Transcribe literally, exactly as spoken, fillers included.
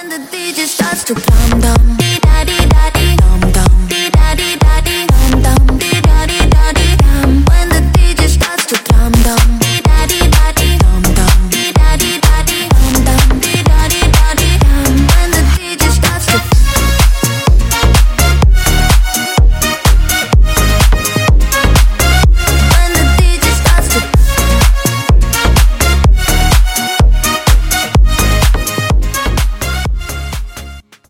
when the D J starts to calm down. Dee da dee da.